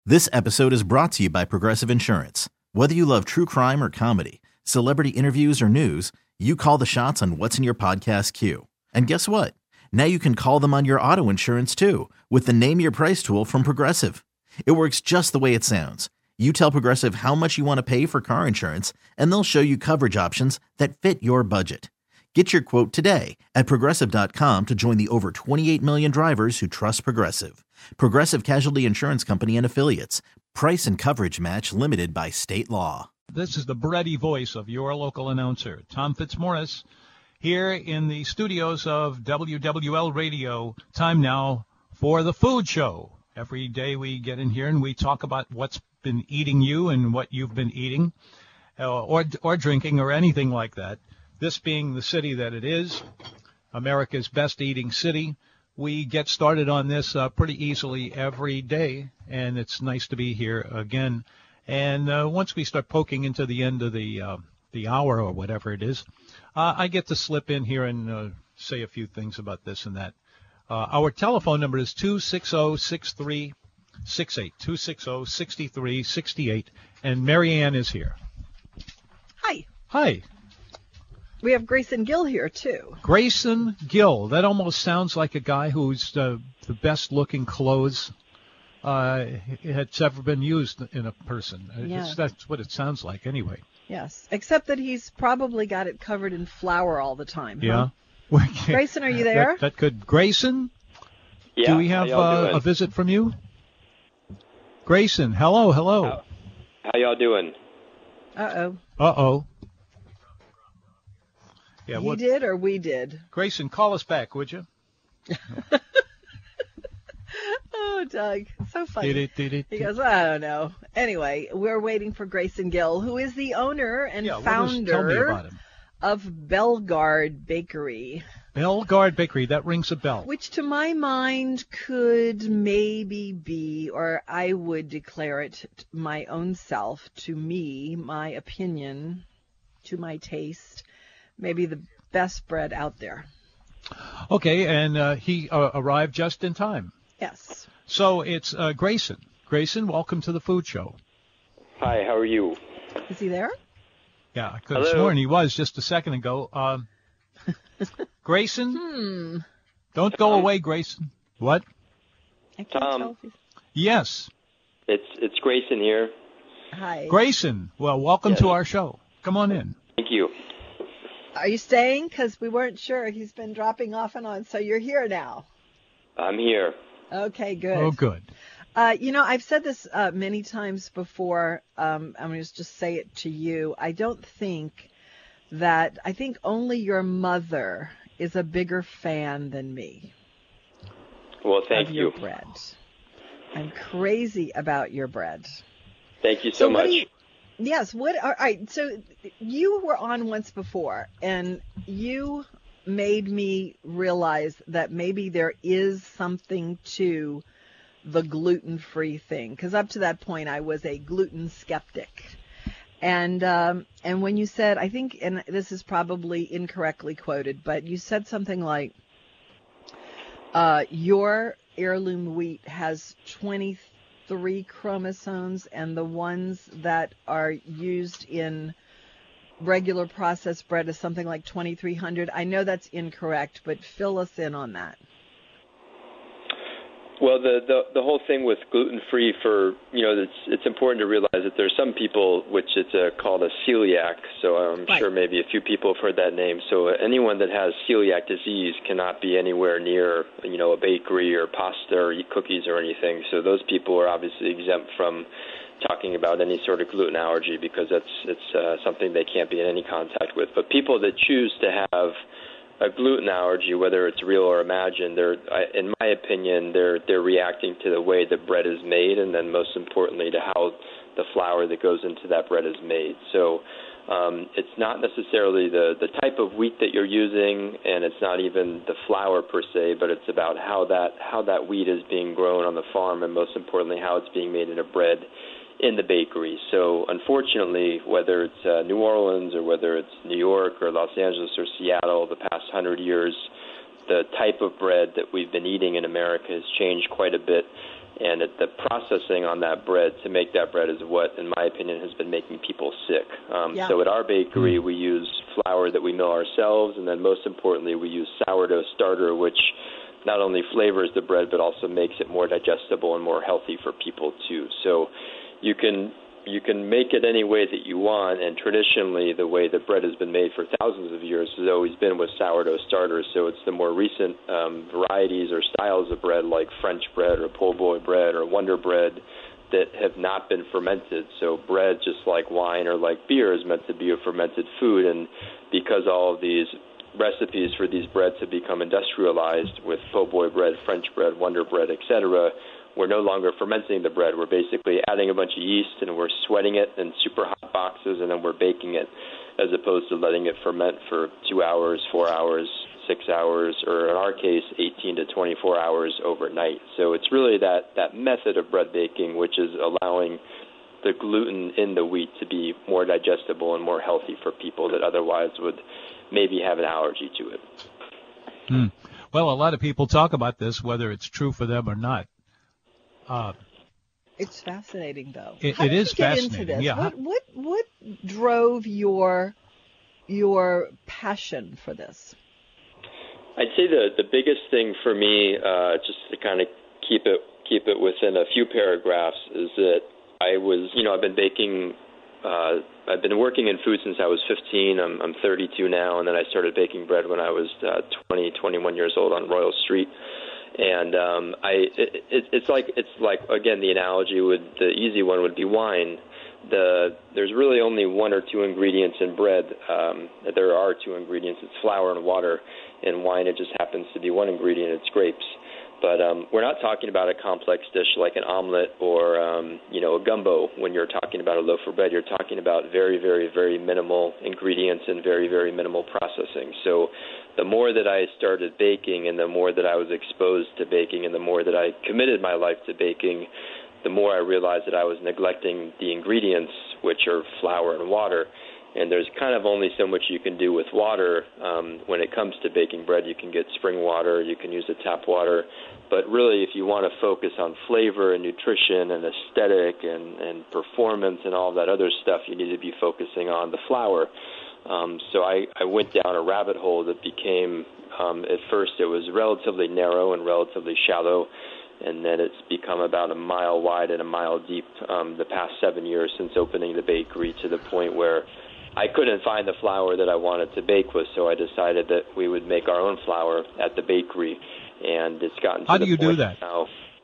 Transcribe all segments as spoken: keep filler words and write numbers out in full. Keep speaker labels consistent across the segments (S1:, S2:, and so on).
S1: This episode is brought to you by Progressive Insurance. Whether you love true crime or comedy, celebrity interviews or news, you call the shots on what's in your podcast queue. And guess what? Now you can call them on your auto insurance too with the Name Your Price tool from Progressive. It works just the way it sounds. You tell Progressive how much you want to pay for car insurance, and they'll show you coverage options that fit your budget. Get your quote today at Progressive dot com to join the over twenty-eight million drivers who trust Progressive. Progressive Casualty Insurance Company and Affiliates. Price and coverage match limited by state law.
S2: This is the bready voice of your local announcer, Tom Fitzmaurice, here in the studios of W W L Radio. Time now for the Food Show. Every day we get in here and we talk about what's been eating you and what you've been eating uh, or or drinking or anything like that. This being the city that it is, America's best eating city, we get started on this uh, pretty easily every day, and it's nice to be here again. And uh, once we start poking into the end of the uh, the hour or whatever it is, uh, I get to slip in here and uh, say a few things about this and that. Uh, our telephone number is two six zero, six three six eight, two six zero, six three six eight, and Marianne is here.
S3: Hi.
S2: Hi.
S3: We have Grayson Gill here, too.
S2: Grayson Gill. That almost sounds like a guy who's uh, the best-looking clothes uh, that's ever been used in a person.
S3: Yeah.
S2: It's, that's what it sounds like anyway.
S3: Yes, except that he's probably got it covered in flour all the time.
S2: Yeah.
S3: Huh? Grayson, are you there?
S2: That, that could. Grayson?
S4: Yeah.
S2: Do we have uh, a visit from you? Grayson, hello, hello.
S4: How, how y'all doing?
S3: Uh-oh.
S2: Uh-oh. Yeah,
S3: he
S2: what,
S3: did or we did?
S2: Grayson, call us back, would you?
S3: Oh, Doug, so funny.
S2: Did it, did it,
S3: he goes, I don't know. Anyway, we're waiting for Grayson Gill, who is the owner and
S2: yeah,
S3: founder
S2: tell me about him.
S3: of Bellegarde Bakery.
S2: Bellegarde Bakery, that rings a bell.
S3: Which to my mind could maybe be, or I would declare it my own self, to me, my opinion, to my taste, maybe the best bread out there.
S2: Okay, and uh, he uh, arrived just in time.
S3: Yes.
S2: So it's uh, Grayson. Grayson, welcome to the Food Show.
S4: Hi, how are you?
S3: Is he there?
S2: Yeah, I could have sworn he was just a second ago. Um, Grayson?
S3: Hmm.
S2: Don't go away, Grayson. What?
S3: I can't
S4: Tom.
S3: tell if he's...
S4: Yes. It's it's Grayson here.
S3: Hi.
S2: Grayson, well, welcome
S4: Yes.
S2: to our show. Come on in.
S4: Thank you.
S3: Are you staying? Because we weren't sure. He's been dropping off and on, so you're here now.
S4: I'm here.
S3: Okay, good.
S2: Oh, good.
S3: Uh, you know, I've said this uh, many times before. Um, I'm going to just say it to you. I don't think that, I think only your mother is a bigger fan than me.
S4: Well, thank
S3: of
S4: you.
S3: your bread. I'm crazy about your bread.
S4: Thank you so,
S3: So what
S4: much.
S3: do you, yes, what, all right, so you were on once before, and you made me realize that maybe there is something to the gluten-free thing, because up to that point I was a gluten skeptic. And um, and when you said, I think, and this is probably incorrectly quoted, but you said something like, uh, your heirloom wheat has twenty-three chromosomes, and the ones that are used in regular processed bread is something like twenty-three hundred. I know that's incorrect, but fill us in on that.
S4: Well, the, the the whole thing with gluten-free, for, you know, it's it's important to realize that there's some people which it's uh, called a celiac, so I'm
S3: Right.
S4: sure maybe a few people have heard that name. So anyone that has celiac disease cannot be anywhere near, you know, a bakery or pasta or eat cookies or anything. So those people are obviously exempt from talking about any sort of gluten allergy, because that's it's uh, something they can't be in any contact with. But people that choose to have a gluten allergy, whether it's real or imagined, they're, in my opinion, they're they're reacting to the way the bread is made, and then most importantly to how the flour that goes into that bread is made. So um, it's not necessarily the, the type of wheat that you're using, and it's not even the flour per se, but it's about how that how that wheat is being grown on the farm, and most importantly how it's being made into bread in the bakery. So unfortunately, whether it's uh, New Orleans or whether it's New York or Los Angeles or Seattle, the past hundred years, the type of bread that we've been eating in America has changed quite a bit. And it, the processing on that bread to make that bread is what, in my opinion, has been making people sick. Um,
S3: yeah.
S4: So at our bakery, we use flour that we mill ourselves, and then most importantly, we use sourdough starter, which not only flavors the bread, but also makes it more digestible and more healthy for people, too. So you can you can make it any way that you want, and traditionally the way that bread has been made for thousands of years has always been with sourdough starters. So it's the more recent um, varieties or styles of bread like French bread or po' boy bread or Wonder bread that have not been fermented. So bread, just like wine or like beer, is meant to be a fermented food, and because all of these recipes for these breads have become industrialized with po' boy bread, French bread, Wonder bread, et cetera, we're no longer fermenting the bread. We're basically adding a bunch of yeast, and we're sweating it in super hot boxes, and then we're baking it, as opposed to letting it ferment for two hours, four hours, six hours, or in our case, eighteen to twenty-four hours overnight. So it's really that, that method of bread baking which is allowing the gluten in the wheat to be more digestible and more healthy for people that otherwise would maybe have an allergy to it.
S2: Hmm. Well, a lot of people talk about this, whether it's true for them or not. Uh,
S3: it's fascinating, though.
S2: It,
S3: How
S2: it
S3: did
S2: is
S3: you get
S2: fascinating.
S3: into this?
S2: Yeah.
S3: What what what drove your your passion for this?
S4: I'd say the the biggest thing for me, uh, just to kind of keep it keep it within a few paragraphs, is that I was, you know, I've been baking. Uh, I've been working in food since I was fifteen. I'm, I'm thirty-two now, and then I started baking bread when I was uh, twenty, twenty-one years old on Royal Street. And um, I, it, it, it's like it's like again the analogy would the easy one would be wine. The there's really only one or two ingredients in bread. Um, there are two ingredients. It's flour and water. In wine, it just happens to be one ingredient. It's grapes. But um, we're not talking about a complex dish like an omelet or, um, you know, a gumbo. When you're talking about a loaf of bread, you're talking about very, very, very minimal ingredients and very, very minimal processing. So the more that I started baking and the more that I was exposed to baking and the more that I committed my life to baking, the more I realized that I was neglecting the ingredients, which are flour and water. And there's kind of only so much you can do with water um, when it comes to baking bread. You can get spring water, you can use the tap water, but really if you want to focus on flavor and nutrition and aesthetic and, and performance and all that other stuff, you need to be focusing on the flour. Um, so I, I went down a rabbit hole that became, um, at first it was relatively narrow and relatively shallow, and then it's become about a mile wide and a mile deep um, the past seven years since opening the bakery, to the point where I couldn't find the flour that I wanted to bake with, so I decided that we would make our own flour at the bakery, and it's gotten to
S2: How
S4: the
S2: do you
S4: point
S2: do that?
S4: now.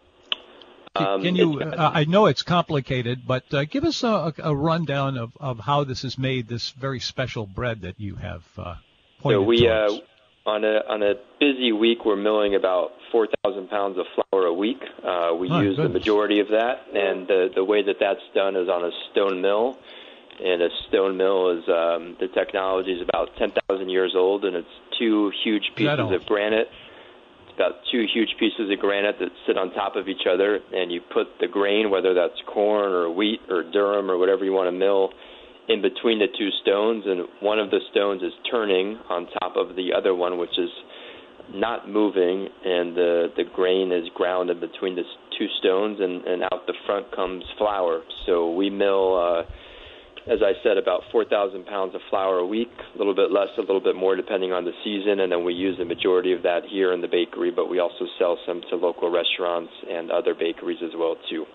S2: Um, Can you? Uh, I know it's complicated, but uh, give us a, a rundown of, of how this is made. This very special bread that you have uh, pointed
S4: So we, uh,
S2: towards.
S4: on a on a busy week, we're milling about four thousand pounds of flour a week. Uh, we
S2: My
S4: use
S2: goodness.
S4: the majority of that, and the the way that that's done is on a stone mill. And a stone mill is um, the technology is about ten thousand years old, and it's two huge pieces
S2: all?
S4: of granite. It's about two huge pieces of granite that sit on top of each other, and you put the grain, whether that's corn or wheat or durum or whatever you want to mill, in between the two stones, and one of the stones is turning on top of the other one, which is not moving, and the the grain is ground in between the two stones, and, and out the front comes flour. So we mill, uh, as I said, about four thousand pounds of flour a week, a little bit less, a little bit more depending on the season, and then we use the majority of that here in the bakery, but we also sell some to local restaurants and other bakeries as well, too.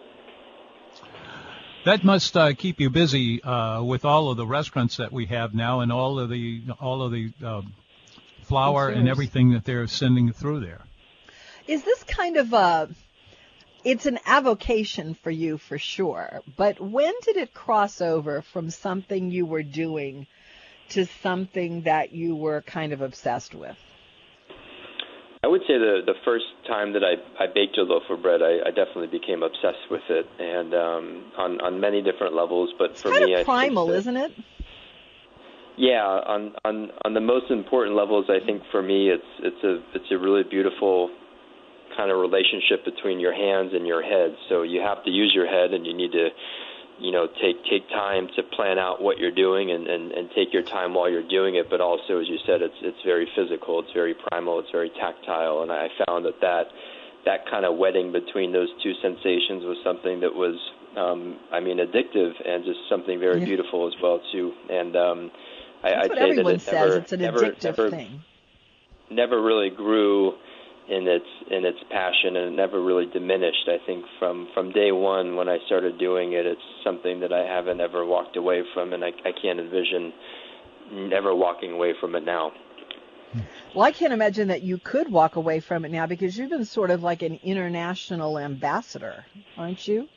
S2: That must uh, keep you busy uh, with all of the restaurants that we have now, and all of the all of the um, flour and
S3: Consumers.
S2: everything that they're sending through there.
S3: Is this kind of a, it's an avocation for you for sure, but when did it cross over from something you were doing to something that you were kind of obsessed with?
S4: I would say the the first time that I, I baked a loaf of bread, I, I definitely became obsessed with it, and um, on on many different levels. But
S3: It's
S4: for
S3: kind
S4: me,
S3: of
S4: I
S3: primal,
S4: think that,
S3: isn't it?
S4: yeah, on, on on the most important levels, I think for me, it's it's a it's a really beautiful kind of relationship between your hands and your head. So you have to use your head, and you need to, you know, take take time to plan out what you're doing, and, and, and take your time while you're doing it. But also, as you said, it's it's very physical, it's very primal, it's very tactile, and I found that that, that kind of wedding between those two sensations was something that was, um, I mean, addictive and just something very yeah. beautiful as well too. And um, I,
S3: That's
S4: I'd
S3: what
S4: say
S3: everyone
S4: that it
S3: says.
S4: never,
S3: it's an
S4: never,
S3: addictive
S4: never,
S3: thing.
S4: Never really grew in its in its passion, and it never really diminished. I think from, from day one when I started doing it, it's something that I haven't ever walked away from, and I, I can't envision never walking away from it now.
S3: Well, I can't imagine that you could walk away from it now, because you've been sort of like an international ambassador, aren't you?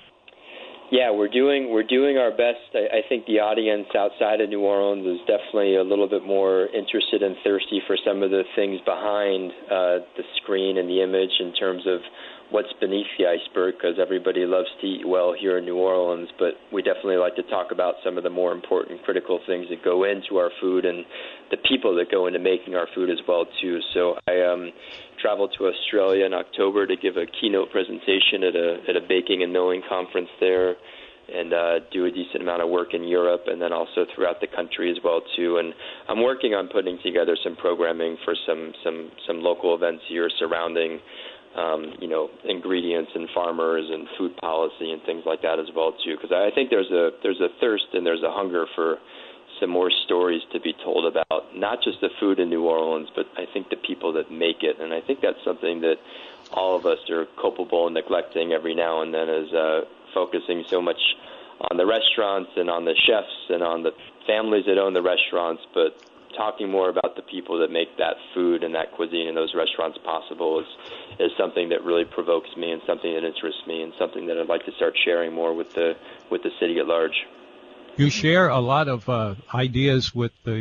S4: Yeah, we're doing we're doing our best. I, I think the audience outside of New Orleans is definitely a little bit more interested and thirsty for some of the things behind uh, the screen and the image in terms of what's beneath the iceberg, because everybody loves to eat well here in New Orleans, but we definitely like to talk about some of the more important, critical things that go into our food and the people that go into making our food as well, too. So I um, traveled to Australia in October to give a keynote presentation at a at a baking and milling conference there, and uh, do a decent amount of work in Europe and then also throughout the country as well, too. And I'm working on putting together some programming for some, some, some local events here surrounding Um, you know, ingredients and farmers and food policy and things like that as well too, because I think there's a there's a thirst and there's a hunger for some more stories to be told about not just the food in New Orleans, but I think the people that make it, and I think that's something that all of us are culpable in neglecting every now and then, is uh, focusing so much on the restaurants and on the chefs and on the families that own the restaurants, but talking more about the people that make that food and that cuisine in those restaurants possible is is something that really provokes me and something that interests me and something that I'd like to start sharing more with the with the city at large.
S2: You share a lot of uh, ideas with the,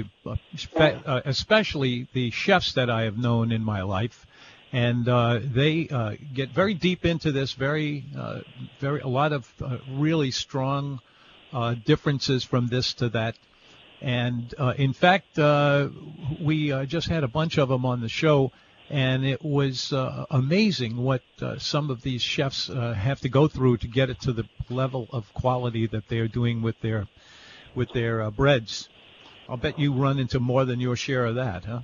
S2: uh, especially the chefs that I have known in my life, and uh, they uh, get very deep into this. Very, uh, very a lot of uh, really strong uh, differences from this to that. And, uh, in fact, uh, we uh, just had a bunch of them on the show, and it was uh, amazing what uh, some of these chefs uh, have to go through to get it to the level of quality that they're doing with their with their uh, breads. I'll bet you run into more than your share of that, huh?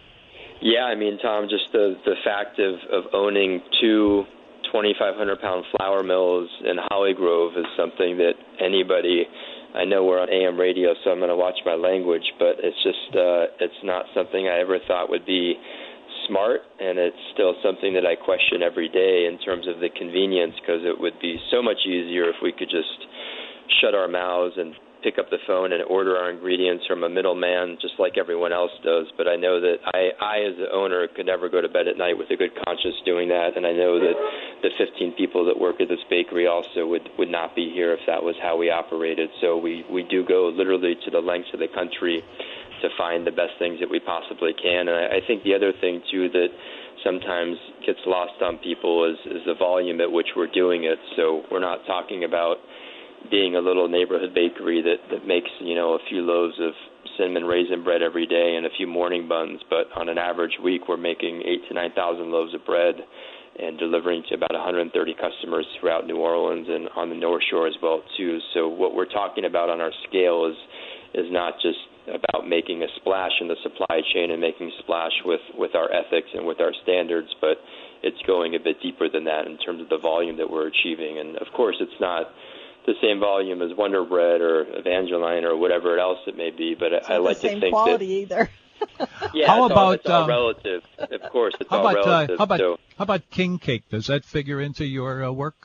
S4: Yeah, I mean, Tom, just the, the fact of, of owning two twenty-five hundred pound flour mills in Holly Grove is something that anybody... I know we're on A M radio, so I'm going to watch my language, but it's just uh, it's not something I ever thought would be smart, and it's still something that I question every day in terms of the convenience, because it would be so much easier if we could just shut our mouths and pick up the phone and order our ingredients from a middleman just like everyone else does. But I know that I, I as the owner, could never go to bed at night with a good conscience doing that, and I know that the fifteen people that work at this bakery also would, would not be here if that was how we operated. So we, we do go literally to the lengths of the country to find the best things that we possibly can. And I, I think the other thing, too, that sometimes gets lost on people is, is the volume at which we're doing it. So we're not talking about being a little neighborhood bakery that, that makes, you know, a few loaves of cinnamon raisin bread every day and a few morning buns, but on an average week we're making eight to nine thousand loaves of bread and delivering to about one hundred thirty customers throughout New Orleans and on the North Shore as well, too. So what we're talking about on our scale is is not just about making a splash in the supply chain and making a splash with, with our ethics and with our standards, but it's going a bit deeper than that in terms of the volume that we're achieving. And, of course, it's not the same volume as Wonder Bread or Evangeline or whatever else it may be, but
S3: it's
S4: I, I like to think that...
S3: It's not the same quality either.
S4: Yeah,
S2: how
S4: it's
S2: about
S4: all, it's all
S2: um,
S4: relative. Of course, it's
S2: how
S4: all
S2: about,
S4: relative.
S2: Uh, how about
S4: so.
S2: how about king cake? Does that figure into your uh, work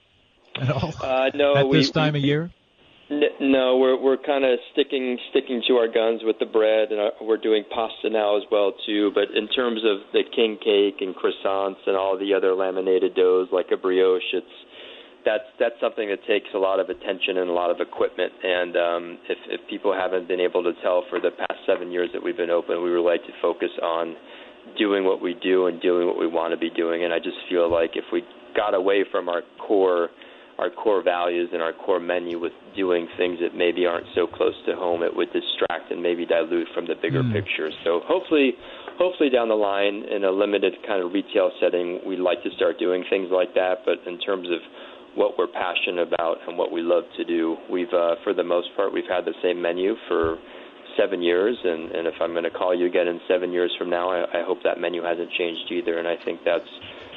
S2: at all?
S4: Uh, no,
S2: at
S4: we,
S2: this time
S4: we,
S2: of year?
S4: N- no, we're we're kind of sticking sticking to our guns with the bread, and our, we're doing pasta now as well too. But in terms of the king cake and croissants and all the other laminated doughs like a brioche, it's that's that's something that takes a lot of attention and a lot of equipment. And um, if, if people haven't been able to tell for the past seven years that we've been open, we would like to focus on doing what we do and doing what we want to be doing. And I just feel like if we got away from our core our core values and our core menu with doing things that maybe aren't so close to home, it would distract and maybe dilute from the bigger mm. picture. So hopefully, hopefully down the line in a limited kind of retail setting, we'd like to start doing things like that. But in terms of what we're passionate about and what we love to do, we've, uh, for the most part, we've had the same menu for seven years. And, and if I'm going to call you again in seven years from now, I, I hope that menu hasn't changed either. And I think that's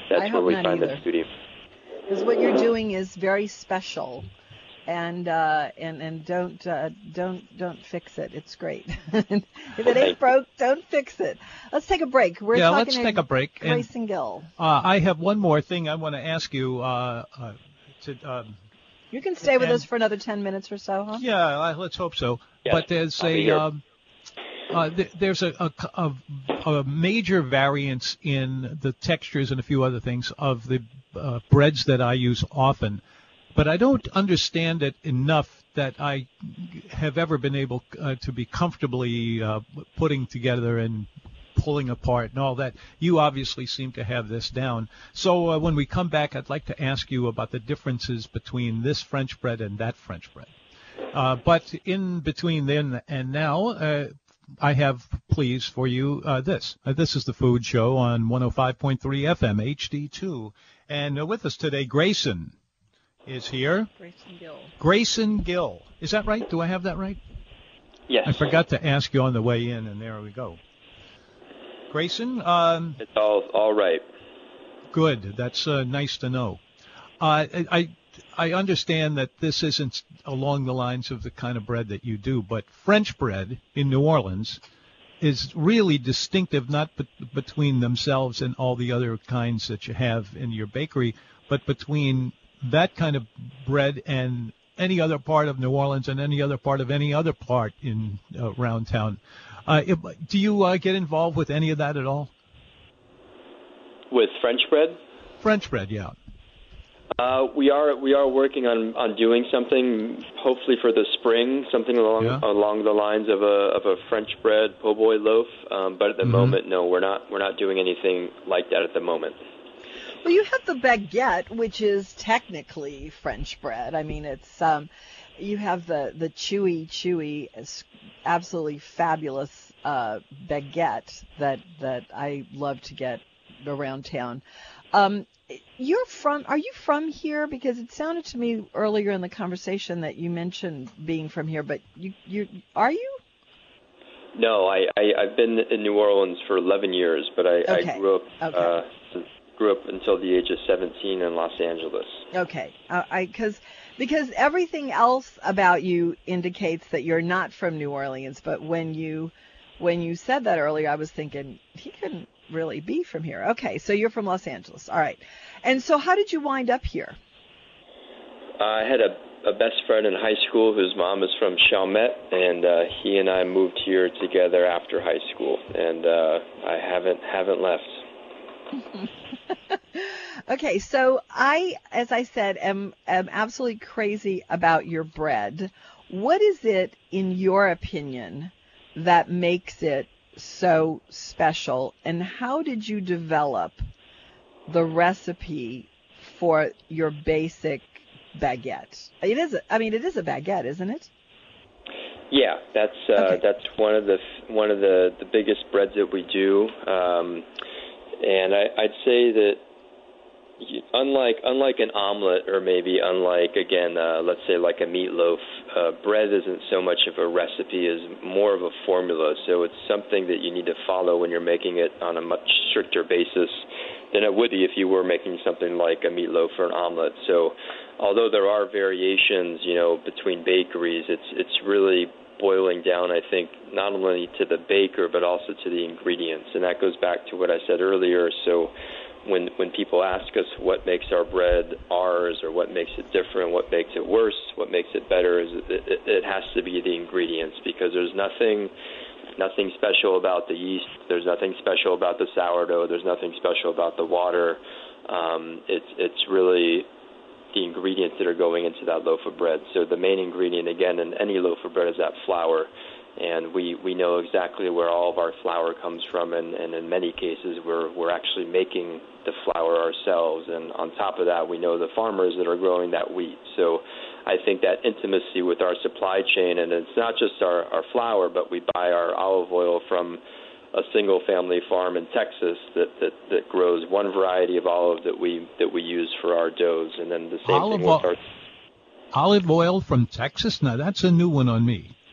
S4: that's
S3: I
S4: where
S3: hope
S4: we
S3: not
S4: find
S3: either.
S4: the beauty.
S3: Because what you're doing is very special, and uh, and and don't uh, don't don't fix it. It's great. If it ain't broke, don't fix it. Let's take a break. We're
S2: yeah,
S3: talking
S2: let's
S3: to
S2: take a break.
S3: Grayson Gill.
S2: Uh, I have one more thing I want to ask you. Uh, uh, to, um,
S3: You can stay with
S2: and-
S3: us for another ten minutes or so, huh?
S2: yeah, uh, let's hope so.
S4: Yes,
S2: but there's
S4: I'll be
S2: a
S4: here.
S2: um, uh, th- there's a, a, a, a major variance in the textures and a few other things of the uh, breads that I use often, but I don't understand it enough that I have ever been able uh, to be comfortably uh, putting together and pulling apart and all that. You obviously seem to have this down. So uh, when we come back, I'd like to ask you about the differences between this French bread and that French bread. Uh, but in between then and now, uh, I have, please, for you uh, this. Uh, this is the Food Show on one oh five point three F M H D two. And uh, with us today, Grayson is here.
S3: Grayson Gill.
S2: Grayson Gill. Is that right? Do I have that right?
S4: Yes.
S2: I forgot to ask you on the way in, and there we go. Grayson, um,
S4: It's all all right.
S2: good. That's uh, nice to know. Uh, I, I I understand that this isn't along the lines of the kind of bread that you do, but French bread in New Orleans is really distinctive, not be- between themselves and all the other kinds that you have in your bakery, but between that kind of bread and any other part of New Orleans and any other part of any other part in uh, around town. Uh, if, do you uh, get involved with any of that at all?
S4: With French bread?
S2: French bread, yeah.
S4: Uh, we are we are working on, on doing something, hopefully for the spring, something along
S2: Yeah.
S4: along the lines of a of a French bread po' boy loaf. Um, but at the
S2: Mhm.
S4: moment, no, we're not we're not doing anything like that at the moment.
S3: Well, you have the baguette, which is technically French bread. I mean, it's um, you have the the chewy, chewy, s- absolutely fabulous uh, baguette that that I love to get around town. Um, you're from? Are you from here? Because it sounded to me earlier in the conversation that you mentioned being from here, but you you are you?
S4: No, I, I I've been in New Orleans for eleven years, but I,
S3: Okay.
S4: I grew up
S3: Okay.
S4: uh, grew up until the age of seventeen in Los Angeles.
S3: Okay, uh, I because because everything else about you indicates that you're not from New Orleans. But when you when you said that earlier, I was thinking he couldn't really be from here. Okay, so you're from Los Angeles. All right, and so how did you wind up here?
S4: Uh, I had a, a best friend in high school whose mom is from Chalmette, and uh, he and I moved here together after high school, and uh, I haven't haven't left.
S3: Okay, so I, as I said, am am absolutely crazy about your bread. What is it, in your opinion, that makes it so special, and how did you develop the recipe for your basic baguette? It is, a, I mean, it is a baguette, isn't it?
S4: Yeah, that's uh,
S3: Okay.
S4: that's one of the one of the, the biggest breads that we do, um, and I, I'd say that y- unlike unlike an omelet, or maybe unlike again, uh, let's say like a meatloaf, uh, bread isn't so much of a recipe as more of a formula. So it's something that you need to follow when you're making it on a much stricter basis than it would be if you were making something like a meatloaf or an omelet. So although there are variations, you know, between bakeries, it's it's really boiling down, I think, not only to the baker but also to the ingredients, and that goes back to what I said earlier. So when when people ask us what makes our bread ours, or what makes it different, what makes it worse, what makes it better, is it, it, it has to be the ingredients, because there's nothing nothing special about the yeast, there's nothing special about the sourdough, there's nothing special about the water. Um, it's it's really the ingredients that are going into that loaf of bread. So the main ingredient, again, in any loaf of bread is that flour. And we, we know exactly where all of our flour comes from, and, and in many cases we're, we're actually making the flour ourselves. And on top of that, we know the farmers that are growing that wheat. So I think that intimacy with our supply chain, and it's not just our, our flour, but we buy our olive oil from a single-family farm in Texas that, that, that grows one variety of olive that we that we use for our doughs, and then the same
S2: Olive
S4: thing with
S2: oil.
S4: our
S2: Olive oil from Texas? Now, that's a new one on me.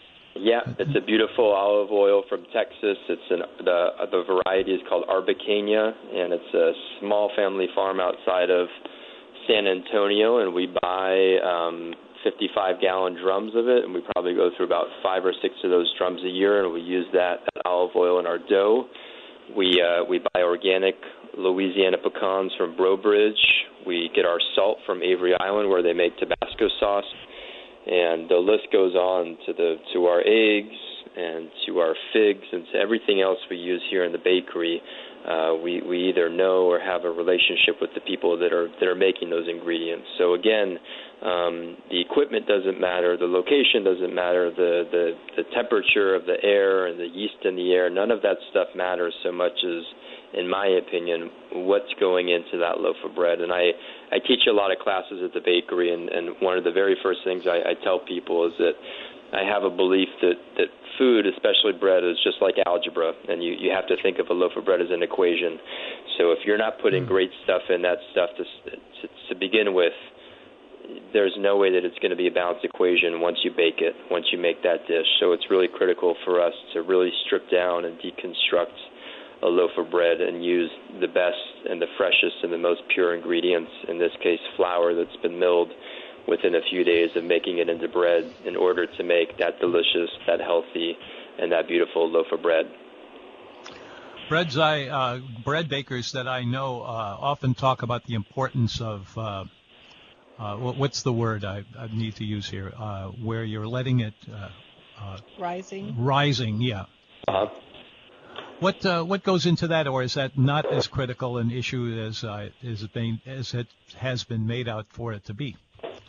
S4: Yeah, it's a beautiful olive oil from Texas. It's an, the the variety is called Arbequeña, and it's a small family farm outside of San Antonio, and we buy um, fifty-five gallon drums of it, and we probably go through about five or six of those drums a year, and we use that, that olive oil in our dough. We uh, we buy organic Louisiana pecans from Brobridge. We get our salt from Avery Island, where they make Tabasco sauce. And the list goes on to the to our eggs and to our figs and to everything else we use here in the bakery. Uh, we we either know or have a relationship with the people that are that are making those ingredients. So again, um, the equipment doesn't matter, the location doesn't matter, the, the the temperature of the air and the yeast in the air. None of that stuff matters so much as, in my opinion, what's going into that loaf of bread. And I, I teach a lot of classes at the bakery, and, and one of the very first things I, I tell people is that I have a belief that, that food, especially bread, is just like algebra, and you, you have to think of a loaf of bread as an equation. So if you're not putting great stuff in that stuff to, to, to begin with, there's no way that it's going to be a balanced equation once you bake it, once you make that dish. So it's really critical for us to really strip down and deconstruct a loaf of bread and use the best and the freshest and the most pure ingredients, in this case flour that's been milled within a few days of making it into bread, in order to make that delicious, that healthy, and that beautiful loaf of bread.
S2: Breads I, uh, bread bakers that I know uh, often talk about the importance of, uh, uh, what's the word I, I need to use here, uh, where you're letting it... Uh, uh,
S3: rising?
S2: Rising, yeah.
S4: Uh-huh.
S2: What uh, what goes into that, or is that not as critical an issue as uh, is it being, as it has been made out for it to be?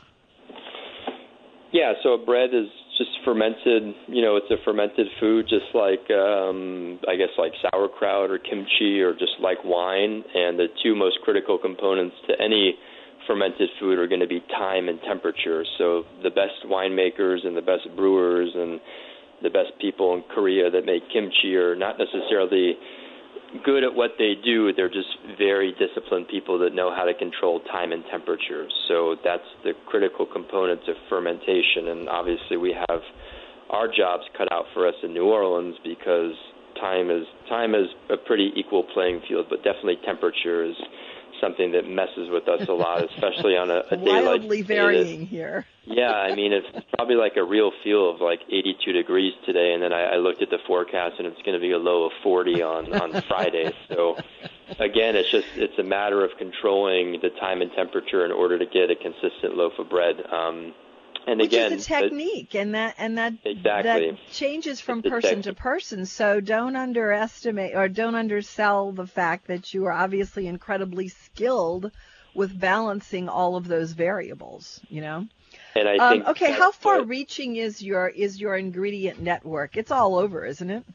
S4: Yeah, so a bread is just fermented. You know, it's a fermented food, just like um, I guess like sauerkraut or kimchi, or just like wine. And the two most critical components to any fermented food are going to be time and temperature. So the best winemakers and the best brewers and the best people in Korea that make kimchi are not necessarily good at what they do. They're just very disciplined people that know how to control time and temperature. So that's the critical component of fermentation. And obviously we have our jobs cut out for us in New Orleans, because time is time is a pretty equal playing field, but definitely temperature is something that messes with us a lot, especially on a, a day like
S3: wildly varying here.
S4: Yeah, I mean, it's probably like a real feel of like eighty-two degrees today, and then I, I looked at the forecast, and it's going to be a low of forty on, on Friday. So, again, it's just it's a matter of controlling the time and temperature in order to get a consistent loaf of bread. Um, and
S3: Which
S4: again,
S3: is a technique, and that and that
S4: exactly.
S3: that changes from
S4: It's a
S3: person to
S4: technique.
S3: person. So don't underestimate or don't undersell the fact that you are obviously incredibly skilled with balancing all of those variables. You know.
S4: And I
S3: Um,
S4: think
S3: okay,
S4: that-
S3: how far
S4: that-
S3: reaching is your is your ingredient network? It's all over, isn't it?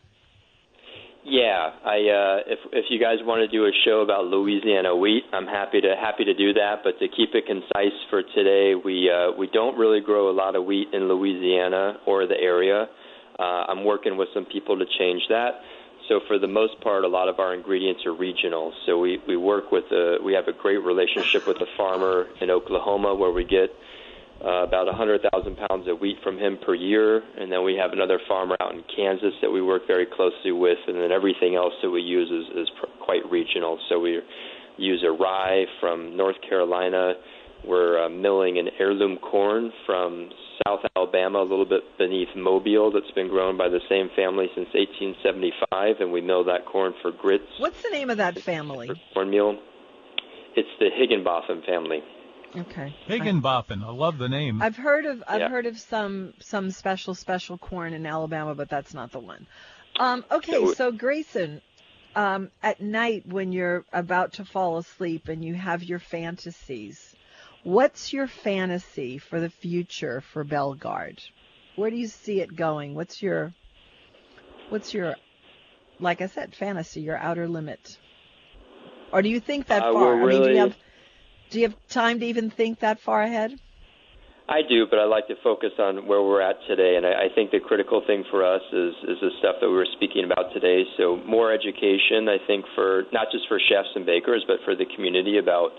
S4: Yeah, I uh, if if you guys want to do a show about Louisiana wheat, I'm happy to happy to do that. But to keep it concise for today, we uh, we don't really grow a lot of wheat in Louisiana or the area. Uh, I'm working with some people to change that. So for the most part, a lot of our ingredients are regional. So we we work with a we have a great relationship with a farmer in Oklahoma, where we get Uh, about one hundred thousand pounds of wheat from him per year, and then we have another farmer out in Kansas that we work very closely with, and then everything else that we use is, is pr- quite regional. So we use a rye from North Carolina. We're uh, milling an heirloom corn from South Alabama, a little bit beneath Mobile, that's been grown by the same family since eighteen seventy-five, and we mill that corn for grits.
S3: What's the name of that family?
S4: For cornmeal. It's the Higginbotham family.
S3: Okay.
S2: Higginbotham. I love the name.
S3: I've heard of I've
S4: Yeah.
S3: heard of some some special special corn in Alabama, but that's not the one. Um, okay,
S4: So-
S3: so Grayson, um, at night when you're about to fall asleep and you have your fantasies, what's your fantasy for the future for Bellegarde? Where do you see it going? What's your what's your like I said, fantasy, your outer limit? Or do you think that
S4: Uh,
S3: far?
S4: we're
S3: I mean, do
S4: really-
S3: you have do you have time to even think that far ahead?
S4: I do, but I like to focus on where we're at today, and I, I think the critical thing for us is, is the stuff that we were speaking about today. So more education, I think, for not just for chefs and bakers, but for the community about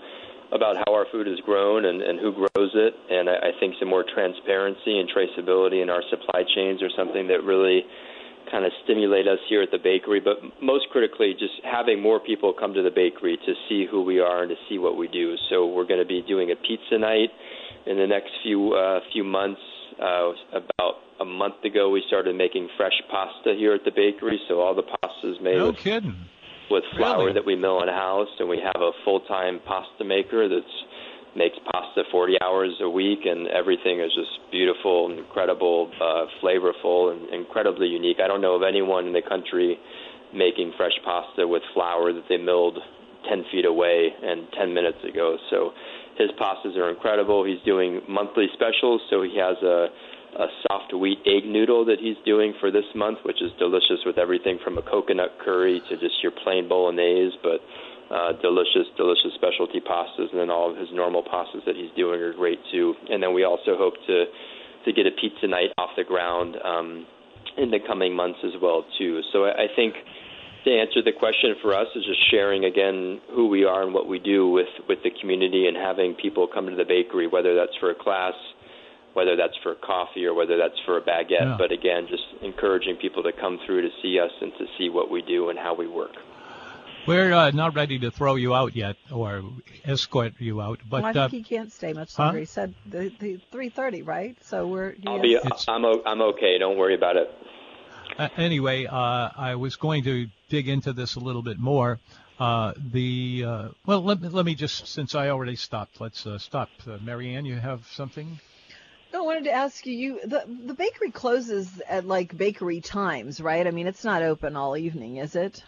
S4: about how our food is grown and, and who grows it. And I, I think some more transparency and traceability in our supply chains are something that really kind of stimulate us here at the bakery. But most critically, just having more people come to the bakery to see who we are and to see what we do. So we're going to be doing a pizza night in the next few uh, few months. Uh, about a month ago, we started making fresh pasta here at the bakery. So all the pasta is made
S2: No
S4: with,
S2: kidding.
S4: with flour
S2: Really?
S4: that we mill in-house, and we have a full-time pasta maker that makes pasta forty hours a week, and everything is just beautiful, incredible, uh, flavorful, and incredibly unique. I don't know of anyone in the country making fresh pasta with flour that they milled ten feet away and ten minutes ago. So his pastas are incredible. He's doing monthly specials, so he has a, a soft wheat egg noodle that he's doing for this month, which is delicious with everything from a coconut curry to just your plain bolognese, but uh, delicious, delicious specialty pastas. And then all of his normal pastas that he's doing are great too. And then we also hope to, to get a pizza night off the ground um, in the coming months as well too. So I, I think to answer the question for us is just sharing, again, who we are and what we do with, with the community and having people come to the bakery, whether that's for a class, whether that's for coffee, or whether that's for a baguette.
S2: Yeah.
S4: But, again, just encouraging people to come through to see us and to see what we do and how we work.
S2: We're uh, not ready to throw you out yet or escort you out, but
S3: well, I think
S2: uh,
S3: he can't stay much
S2: huh?
S3: longer. He said the, the three thirty, right? So we're. he
S4: I'll
S3: has-
S4: be,
S2: It's-
S4: I'm, o- I'm okay. Don't worry about it.
S2: Uh, anyway, uh, I was going to dig into this a little bit more. Uh, the uh, well, let me let me just, since I already stopped, let's uh, stop. Uh, Marianne, you have something?
S3: No, I wanted to ask you. You the the bakery closes at like bakery times, right? I mean, it's not open all evening, is it?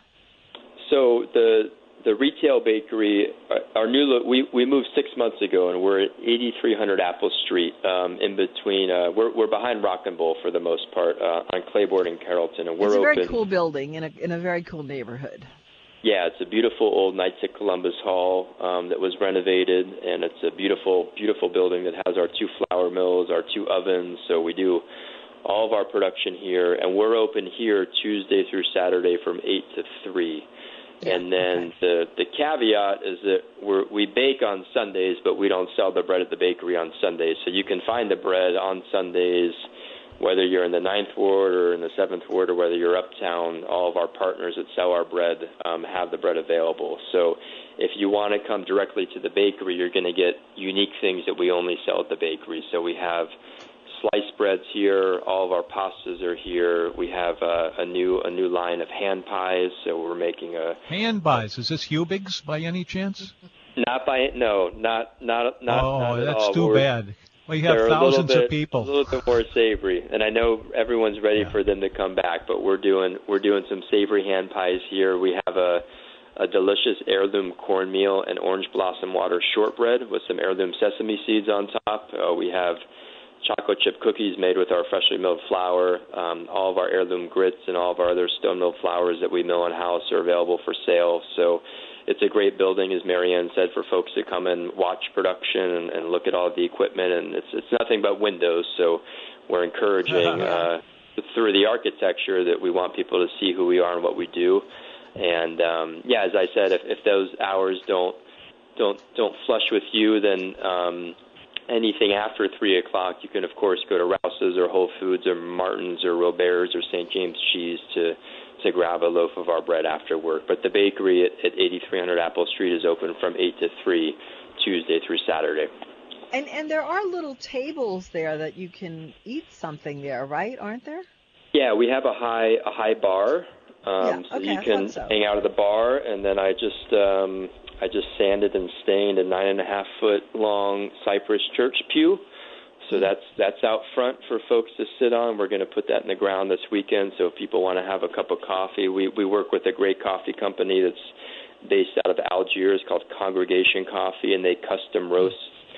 S4: So the the retail bakery, our new lo- we we moved six months ago, and we're at eighty-three hundred Apple Street, um, in between. Uh, we're we're behind Rock and Bowl for the most part, uh, on Claiborne and Carrollton, and we're
S3: It's a
S4: open.
S3: very cool building in a in a very cool neighborhood.
S4: Yeah, it's a beautiful old Knights of Columbus Hall um, that was renovated, and it's a beautiful, beautiful building that has our two flour mills, our two ovens. So we do all of our production here, and we're open here Tuesday through Saturday from eight to three.
S3: Yeah,
S4: and then
S3: okay.
S4: the the caveat is that we're, we bake on Sundays, but we don't sell the bread at the bakery on Sundays. So you can find the bread on Sundays, whether you're in the ninth Ward or in the seventh Ward or whether you're uptown. All of our partners that sell our bread um, have the bread available. So if you want to come directly to the bakery, you're going to get unique things that we only sell at the bakery. So we have sliced breads here. All of our pastas are here. We have uh, a new a new line of hand pies. So we're making a
S2: Hand buys. Is this Hubig's by any chance?
S4: not by no not not not.
S2: oh,
S4: not at
S2: that's
S4: all.
S2: too
S4: We're-
S2: bad. We have
S4: They're a little
S2: thousands
S4: bit,
S2: of people.
S4: A little bit more savory, and I know everyone's ready
S2: Yeah.
S4: for them to come back. But we're doing we're doing some savory hand pies here. We have a a delicious heirloom cornmeal and orange blossom water shortbread with some heirloom sesame seeds on top. Uh, we have chocolate chip cookies made with our freshly milled flour. Um, all of our heirloom grits and all of our other stone milled flours that we mill in house are available for sale. So it's a great building, as Marianne said, for folks to come and watch production and, and look at all the equipment. And it's it's nothing but windows, so we're encouraging uh, through the architecture that we want people to see who we are and what we do. And um, yeah, as I said, if, if those hours don't don't don't flush with you, then um, anything after three o'clock, you can of course go to Rouse's or Whole Foods or Martin's or Robert's or Saint James Cheese to. to grab a loaf of our bread after work. But the bakery at, at eighty-three hundred Apple Street is open from eight to three, Tuesday through Saturday.
S3: And and there are little tables there that you can eat something there, right? Aren't there?
S4: Yeah, we have a high a high bar, um,
S3: Yeah,
S4: so
S3: okay,
S4: you
S3: I
S4: can
S3: thought so.
S4: hang out at the bar. And then I just um, I just sanded and stained a nine and a half foot long cypress church pew. So that's that's out front for folks to sit on. We're going to put that in the ground this weekend. So if people want to have a cup of coffee, we we work with a great coffee company that's based out of Algiers called Congregation Coffee, and they custom roast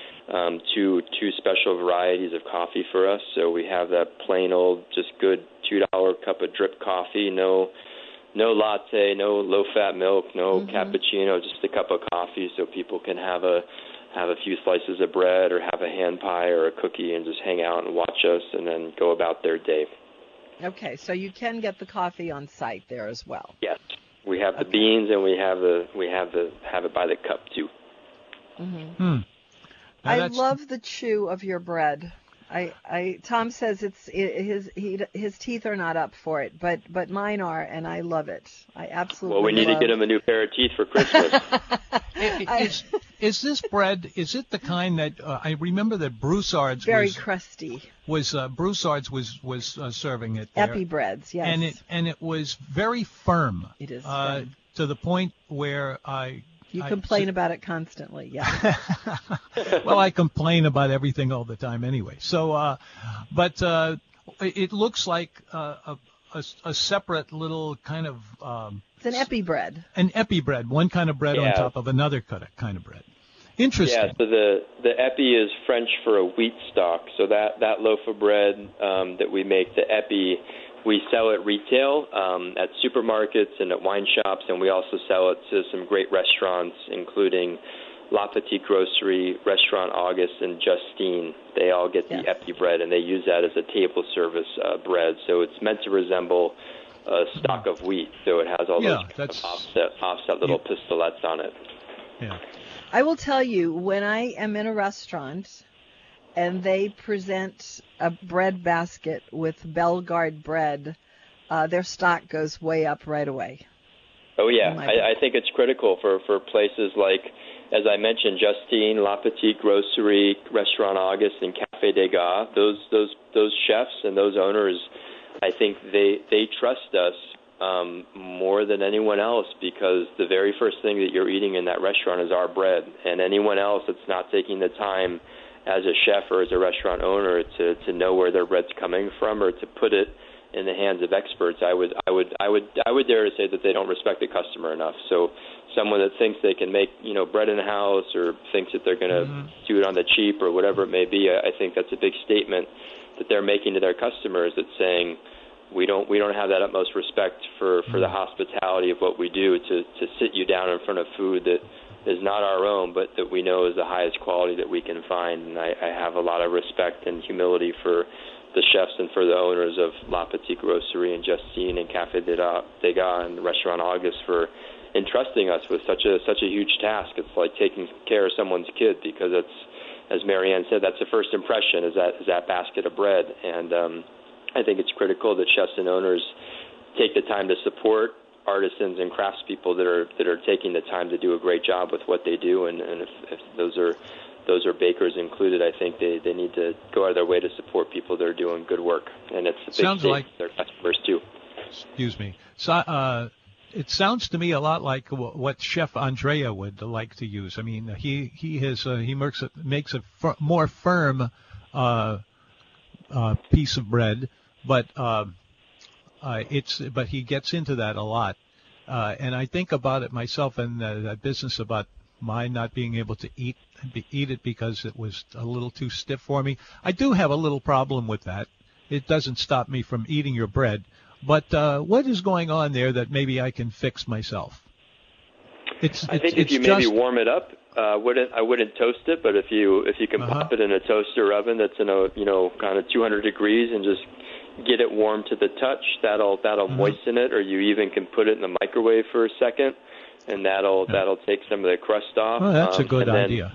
S4: um, two two special varieties of coffee for us. So we have that plain old, just good two dollar cup of drip coffee, no no latte, no low fat milk, no
S3: Mm-hmm.
S4: cappuccino, just a cup of coffee, so people can have a have a few slices of bread or have a hand pie or a cookie and just hang out and watch us and then go about their day.
S3: Okay, so you can get the coffee on site there as well.
S4: Yes, we have the
S3: Okay.
S4: beans and we have the we have the have it by the cup too.
S3: Mm-hmm.
S2: Hmm. Now
S3: I
S2: that's-
S3: love the chew of your bread. I, I, Tom says it's it, his he, his teeth are not up for it, but but mine are, and I love it. I absolutely.
S4: Well, we need
S3: love...
S4: to get him a new pair of teeth for Christmas.
S2: Is, is this bread? Is it the kind that uh, I remember that Broussard's
S3: very
S2: was
S3: crusty?
S2: was uh, Broussard's was was uh, serving it there.
S3: Epi breads, yes.
S2: And it and it was very firm.
S3: It is
S2: uh,
S3: firm.
S2: To the point where I.
S3: You
S2: I,
S3: complain
S2: so,
S3: about it constantly, yeah.
S2: Well, I complain about everything all the time anyway. So, uh, but uh, it looks like uh, a, a, a separate little kind of um,
S3: It's an epi bread.
S2: an epi bread, one kind of bread
S4: Yeah.
S2: on top of another kind of bread. Interesting.
S4: Yeah, so the the epi is French for a wheat stalk. So that, that loaf of bread um, that we make, the epi, we sell it retail um, at supermarkets and at wine shops, and we also sell it to some great restaurants, including La Petite Grocery, Restaurant August, and Justine. They all get the
S3: Yes.
S4: epi bread, and they use that as a table service uh, bread. So it's meant to resemble a stalk of wheat. So it has all
S2: Yeah,
S4: those kind
S2: that's-
S4: of offset, offset little
S2: Yeah.
S4: pistolets on it.
S2: Yeah.
S3: I will tell you, when I am in a restaurant and they present a bread basket with Bellegarde bread, uh, their stock goes way up right away.
S4: Oh, yeah.
S3: in my
S4: I, I think it's critical for, for places like, as I mentioned, Justine, La Petite Grocery, Restaurant August, and Café des Gars. Those those those chefs and those owners, I think they they trust us um, more than anyone else, because the very first thing that you're eating in that restaurant is our bread, and anyone else that's not taking the time as a chef or as a restaurant owner to, to know where their bread's coming from or to put it in the hands of experts, I would I would I would I would dare to say that they don't respect the customer enough. So someone that thinks they can make, you know, bread in the house, or thinks that they're going to mm-hmm. do it on the cheap or whatever it may be, I, I think that's a big statement that they're making to their customers, that's saying we don't we don't have that utmost respect for, for the hospitality of what we do to, to sit you down in front of food that is not our own, but that we know is the highest quality that we can find. And I, I have a lot of respect and humility for the chefs and for the owners of La Petite Grocery and Justine and Café des Gars and Restaurant August for entrusting us with such a such a huge task. It's like taking care of someone's kid, because it's, as Marianne said, that's the first impression, is that is that basket of bread. And um, I think it's critical that chefs and owners take the time to support artisans and craftspeople that are that are taking the time to do a great job with what they do. And, and if, if those are those are bakers included, I think they, they need to go out of their way to support people that are doing good work. And it's a big
S2: Sounds
S4: thing
S2: like
S4: for their customers too.
S2: Excuse me. So, uh, it sounds to me a lot like what Chef Andrea would like to use. I mean, he he has uh, he makes a, makes a fir- more firm uh, uh, piece of bread, but uh, uh, it's but he gets into that a lot. Uh, and I think about it myself, and uh, that business about mine not being able to eat be, eat it because it was a little too stiff for me. I do have a little problem with that. It doesn't stop me from eating your bread. But uh, what is going on there that maybe I can fix myself? It's,
S4: I
S2: it's,
S4: think
S2: it's
S4: if you
S2: just,
S4: maybe warm it up, uh, wouldn't I wouldn't toast it, but if you if you can
S2: Uh-huh.
S4: pop it in a toaster oven that's in a you know kind of two hundred degrees and just get it warm to the touch, that'll that'll
S2: Mhm.
S4: moisten it. Or you even can put it in the microwave for a second, and that'll
S2: Yeah.
S4: that'll take some of the crust off.
S2: Oh, that's
S4: um,
S2: a good
S4: and then
S2: idea.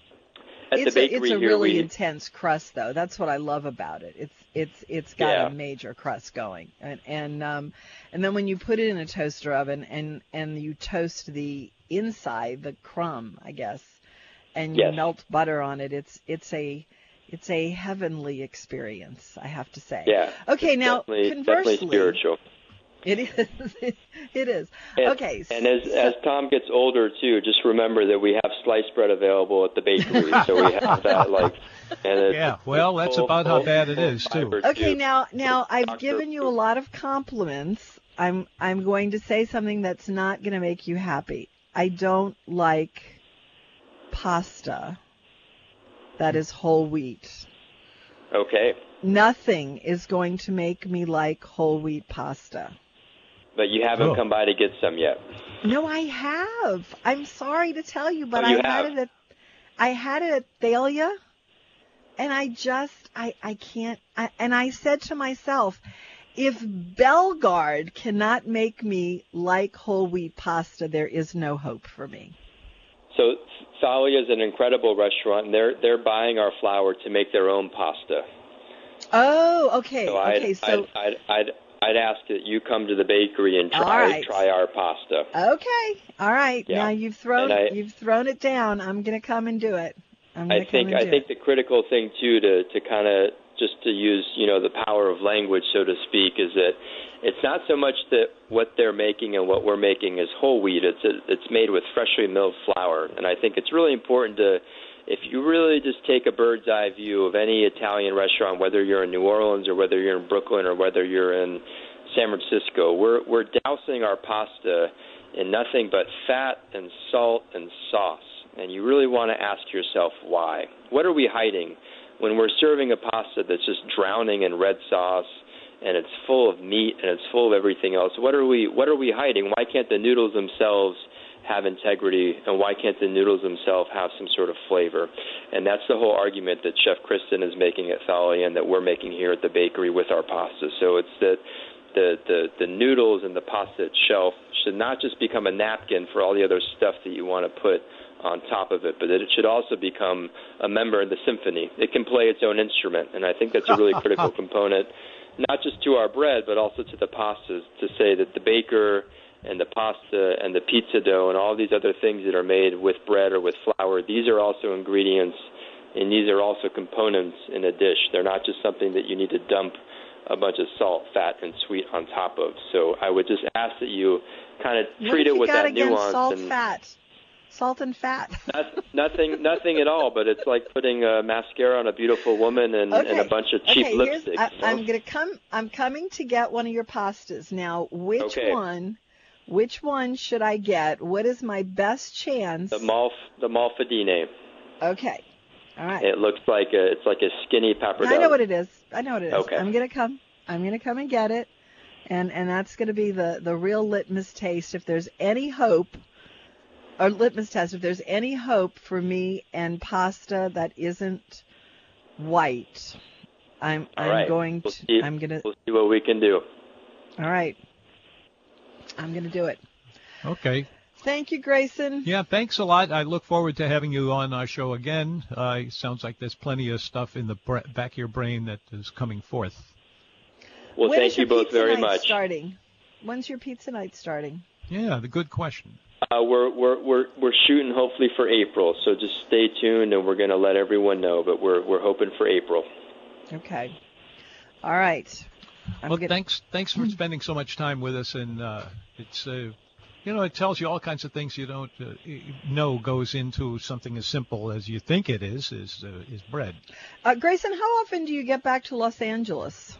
S4: At
S3: It's
S4: the
S3: a,
S4: bakery
S3: it's a
S4: here,
S3: really
S4: we,
S3: intense crust, though. That's what I love about it. It's it's it's got
S4: Yeah.
S3: a major crust going, and and um, and then when you put it in a toaster oven and and you toast the inside, the crumb, I guess, and you
S4: Yes.
S3: melt butter on it, it's it's a it's a heavenly experience, I have to say.
S4: yeah.
S3: Okay,
S4: it's
S3: now
S4: definitely,
S3: conversely,
S4: definitely spiritual.
S3: it is it is
S4: And,
S3: okay.
S4: And as
S3: so-
S4: as Tom gets older too, just remember that we have sliced bread available at the bakery, so we have that like. And it's,
S2: Yeah, well,
S4: it's
S2: that's
S4: full-
S2: about how
S4: full-
S2: bad it
S4: full
S2: is, too.
S4: fiber,
S3: Okay, now now I've
S4: Doctor
S3: given you a
S4: Food.
S3: lot of compliments. I'm I'm going to say something that's not going to make you happy. I don't like pasta that is whole wheat.
S4: Okay,
S3: Nothing is going to make me like whole wheat pasta.
S4: but you haven't
S2: Oh.
S4: come by to get some yet.
S3: No, I have. I'm sorry to tell you, but
S4: Oh, you
S3: I had
S4: have?
S3: it at I had it at Thalia, and I just I I can't. I, and I said to myself, if Bellegarde cannot make me like whole wheat pasta, there is no hope for me.
S4: So Thalia is an incredible restaurant, and they're they're buying our flour to make their own pasta.
S3: Oh, okay.
S4: So
S3: okay,
S4: I'd,
S3: so
S4: I'd, I'd, I'd, I'd ask that you come to the bakery and
S3: All
S4: try
S3: right.
S4: try our pasta.
S3: okay, all right.
S4: Yeah.
S3: Now you've thrown
S4: And I-
S3: you've thrown it down. I'm gonna come and do it. I'm gonna
S4: I
S3: come
S4: think
S3: and
S4: I
S3: do
S4: think
S3: it.
S4: the critical thing too to to kind of just to use you know the power of language, so to speak, is that it's not so much that what they're making and what we're making is whole wheat. It's it's made with freshly milled flour, and I think it's really important to, if you really just take a bird's eye view of any Italian restaurant, whether you're in New Orleans or whether you're in Brooklyn or whether you're in San Francisco, we're we're dousing our pasta in nothing but fat and salt and sauce. And you really want to ask yourself why. What are we hiding when we're serving a pasta that's just drowning in red sauce and it's full of meat and it's full of everything else? What are we what are we hiding? Why can't the noodles themselves have integrity, and why can't the noodles themselves have some sort of flavor? And that's the whole argument that Chef Kristen is making at Thalia and that we're making here at the bakery with our pasta. So it's that the, the, the noodles and the pasta itself should not just become a napkin for all the other stuff that you want to put on top of it, but that it should also become a member of the symphony. It can play its own instrument, and I think that's a really critical component, not just to our bread, but also to the pastas, to say that the baker and the pasta and the pizza dough and all these other things that are made with bread or with flour, these are also ingredients, and these are also components in a dish. They're not just something that you need to dump a bunch of salt, fat, and sweet on top of. So I would just ask that you kind of treat it with that nuance.
S3: What have you got against salt,
S4: and
S3: fat? Salt and fat?
S4: not, nothing, nothing at all. But it's like putting a mascara on a beautiful woman and,
S3: Okay.
S4: and a bunch of cheap
S3: okay,
S4: lipsticks.
S3: I,
S4: you know?
S3: I'm gonna come. I'm coming to get one of your pastas now. Which
S4: Okay.
S3: one? Which one should I get? What is my best chance?
S4: The Malf, the Malfadine.
S3: Okay. All right.
S4: It looks like a, it's like a skinny pappardelle.
S3: I know what it is. I know what it is.
S4: Okay.
S3: I'm gonna come. I'm gonna come and get it, and and that's gonna be the the real litmus taste. If there's any hope, or litmus test, if there's any hope for me and pasta that isn't white, I'm
S4: All
S3: I'm
S4: right.
S3: going
S4: We'll
S3: to.
S4: see,
S3: I'm gonna.
S4: We'll see what we can do.
S3: All right. I'm gonna do it.
S2: Okay.
S3: Thank you, Grayson.
S2: Yeah, thanks a lot. I look forward to having you on our show again. Uh, it sounds like there's plenty of stuff in the br- back of your brain that is coming forth.
S4: Well,
S3: when
S4: thank
S3: is
S4: you
S3: your
S4: both
S3: pizza
S4: very
S3: night
S4: much.
S3: Starting? When's your pizza night starting?
S2: Yeah, the good question.
S4: Uh, we're we're we're we're shooting hopefully for April, so just stay tuned, and we're going to let everyone know. But we're we're hoping for April.
S3: Okay. All right. I'm
S2: well,
S3: gonna-
S2: thanks thanks for spending so much time with us, and uh, it's uh, you know it tells you all kinds of things you don't uh, know goes into something as simple as you think it is is uh, is bread.
S3: Uh, Grayson, how often do you get back to Los Angeles?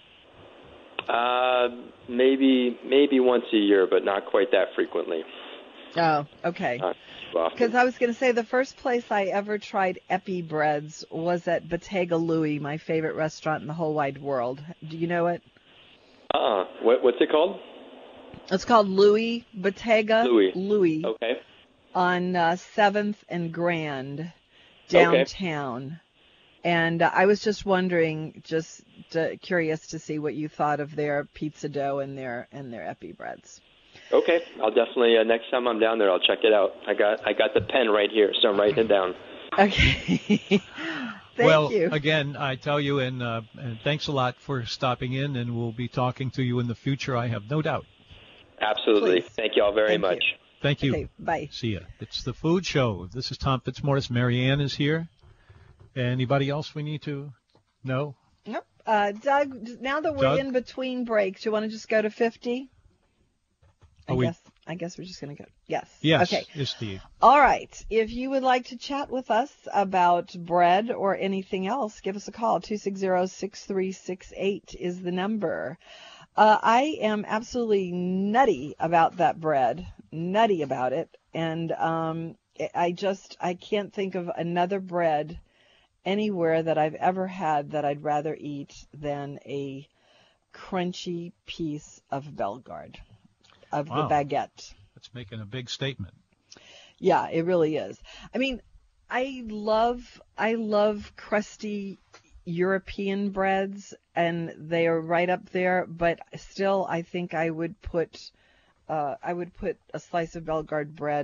S4: Uh, maybe maybe once a year, but not quite that frequently.
S3: Oh, okay.
S4: Not too often.
S3: Because I was going to say the first place I ever tried Epi breads was at Bottega Louie, my favorite restaurant in the whole wide world. Do you know it?
S4: Uh-uh. What what's it called?
S3: It's called Louie, Bottega
S4: Louie.
S3: Louie,
S4: Okay.
S3: on uh, seventh and Grand, downtown. And uh, I was just wondering, just uh, curious to see what you thought of their pizza dough and their and their Epi breads.
S4: Okay. I'll definitely uh, next time I'm down there, I'll check it out. I got I got the pen right here, so I'm writing it down.
S3: Okay. Thank
S2: well,
S3: you.
S2: again, I tell you, and, uh, and thanks a lot for stopping in, and we'll be talking to you in the future, I have no doubt.
S4: Absolutely.
S3: Please.
S4: Thank you all very
S3: Thank
S4: much.
S3: you.
S2: Thank you.
S3: Okay, bye.
S2: See ya. It's the Food Show. This is Tom Fitzmaurice. Marianne is here. Anybody else we need to know?
S3: Nope. Uh, Doug, now that we're
S2: Doug?
S3: in between breaks, do you want to just go to fifty? I
S2: Are we-
S3: guess. I guess we're just going to go. Yes.
S2: Yes,
S3: Okay.
S2: it's the
S3: All right. If you would like to chat with us about bread or anything else, give us a call. two six zero, six three six eight is the number. Uh, I am absolutely nutty about that bread. Nutty about it. And um, I just, I can't think of another bread anywhere that I've ever had that I'd rather eat than a crunchy piece of Bellegarde, of
S2: Wow.
S3: the baguette.
S2: That's making a big statement.
S3: Yeah, it really is. I mean, I love, I love crusty European breads, and they are right up there, but still I think I would put, uh, I would put a slice of Bellegarde bread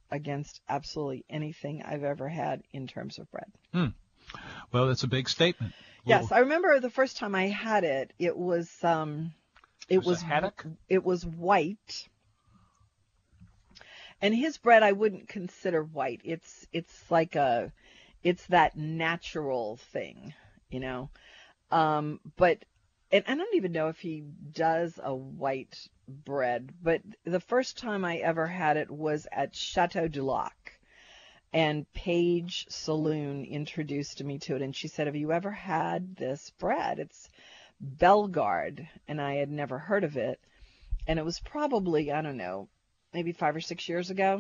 S3: against absolutely anything I've ever had in terms of bread.
S2: Hmm. Well, that's a big statement.
S3: Yes,
S2: Little...
S3: I remember the first time I had it. It was um, it was,
S2: was haddock?
S3: It was white, and his bread I wouldn't consider white. It's it's like a, it's that natural thing, you know. Um, but and I don't even know if he does a white bread. But the first time I ever had it was at Chateau du Lac. And Paige Saloon introduced me to it, and she said, have you ever had this bread? It's Bellegarde, and I had never heard of it. And it was probably, I don't know, maybe five or six years ago.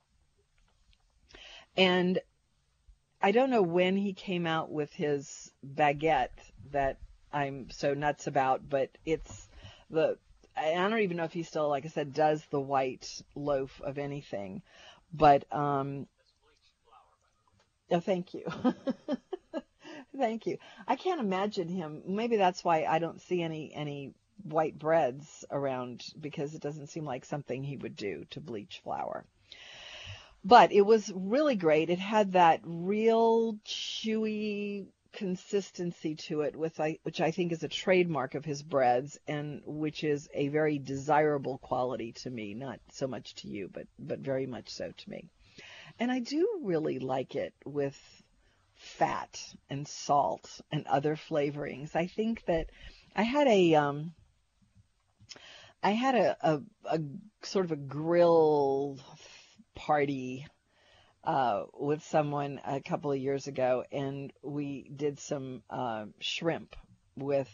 S3: And I don't know when he came out with his baguette that I'm so nuts about, but it's the, I don't even know if he still, like I said, does the white loaf of anything. But, um, oh, thank you. Thank you. I can't imagine him. Maybe that's why I don't see any any white breads around, because it doesn't seem like something he would do, to bleach flour. But it was really great. It had that real chewy consistency to it, with which I think is a trademark of his breads, and which is a very desirable quality to me. Not so much to you, but but very much so to me. And I do really like it with fat and salt and other flavorings. I think that I had a um, I had a, a, a sort of a grill party uh, with someone a couple of years ago, and we did some uh, shrimp with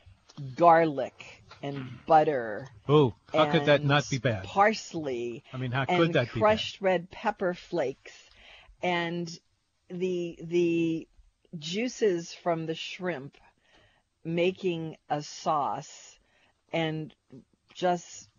S3: garlic and butter.
S2: Oh, how could that not be bad?
S3: Parsley.
S2: I mean, how could that be bad?
S3: And crushed red pepper flakes, and the the juices from the shrimp making a sauce, and just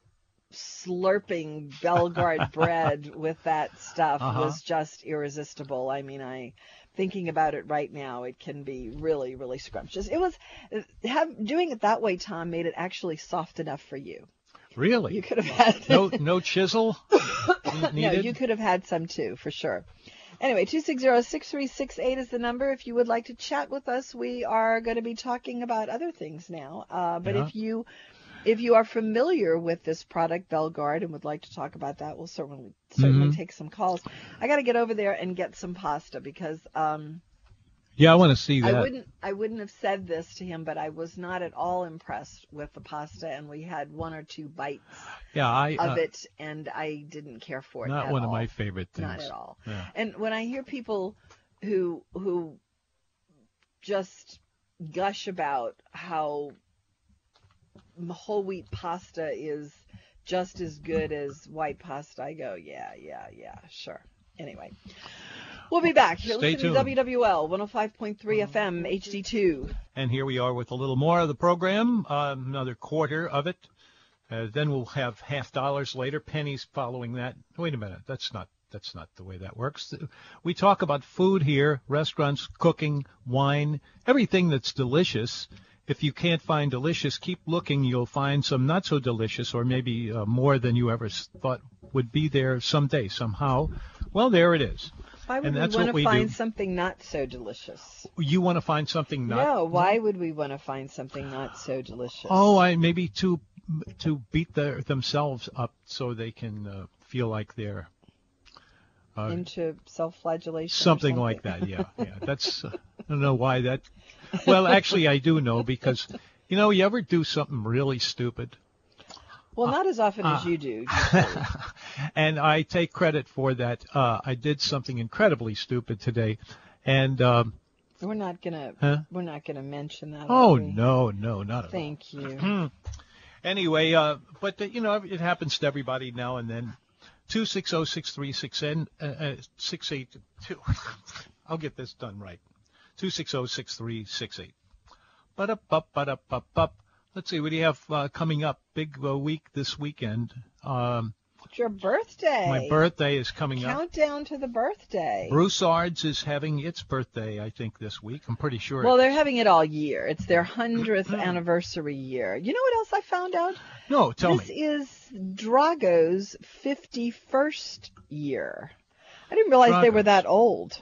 S3: slurping Bellegarde bread with that stuff
S2: uh-huh.
S3: was just irresistible. I mean, I thinking about it right now, it can be really, really scrumptious. It was have, doing it that way, Tom, made it actually soft enough for you.
S2: Really?
S3: You could have had
S2: no no chisel needed?
S3: No, you could have had some too, for sure. Anyway, two six zero, six three six eight is the number. If you would like to chat with us, we are going to be talking about other things now. Uh, but
S2: yeah.
S3: if you if you are familiar with this product, Bellegarde, and would like to talk about that, we'll certainly certainly
S2: mm-hmm.
S3: take some calls. I got to get over there and get some pasta, because um,
S2: yeah, I want to see that.
S3: I wouldn't I wouldn't have said this to him, but I was not at all impressed with the pasta, and we had one or two bites
S2: yeah, I,
S3: of
S2: uh,
S3: it, and I didn't care for it.
S2: Not
S3: at
S2: one
S3: all.
S2: of my favorite things.
S3: Not at all.
S2: Yeah.
S3: And when I hear people who who just gush about how whole wheat pasta is just as good as white pasta, I go, yeah, yeah, yeah, sure. Anyway, we'll be back. You're
S2: Stay
S3: listening
S2: tuned.
S3: to W W L one oh five point three F M H D two.
S2: And here we are with a little more of the program, uh, another quarter of it. Uh, then we'll have half dollars later, pennies following that. Wait a minute, that's not that's not the way that works. We talk about food here, restaurants, cooking, wine, everything that's delicious. If you can't find delicious, keep looking. You'll find some not so delicious, or maybe uh, more than you ever thought would be there someday, somehow. Well, there it is.
S3: Why would
S2: and
S3: we
S2: that's
S3: want
S2: what
S3: to
S2: we
S3: find
S2: do.
S3: something not so delicious?
S2: You want to find something not?
S3: No, why would we want to find something not so delicious?
S2: Oh, I maybe to to beat their, themselves up so they can uh, feel like they're uh,
S3: into self-flagellation.
S2: Something,
S3: something
S2: like that. Yeah, yeah. That's uh, I don't know why that. Well, actually, I do know, because you know, you ever do something really stupid?
S3: Well, not as often
S2: uh,
S3: as you do.
S2: And I take credit for that. Uh, I did something incredibly stupid today, and um,
S3: we're not gonna
S2: huh?
S3: we're not gonna mention that.
S2: Oh
S3: are we?
S2: no, no, not at
S3: Thank
S2: all.
S3: you.
S2: Thank you. Anyway, uh, but uh, you know, it happens to everybody now and then. Two six zero six three six and uh, six eight two. I'll get this done right. Two six zero six three six eight. But up, up, but up, up, up. Let's see, what do you have uh, coming up? Big uh, week this weekend. Um,
S3: it's your birthday.
S2: My birthday is coming
S3: Countdown
S2: up.
S3: Countdown to the birthday.
S2: Broussard's is having its birthday, I think, this week. I'm pretty sure.
S3: Well, they're having it all year. It's their hundredth anniversary year. You know what else I found out?
S2: No, tell
S3: this
S2: me.
S3: is Drago's fifty-first year. I didn't realize they were
S2: Dragos.
S3: that old.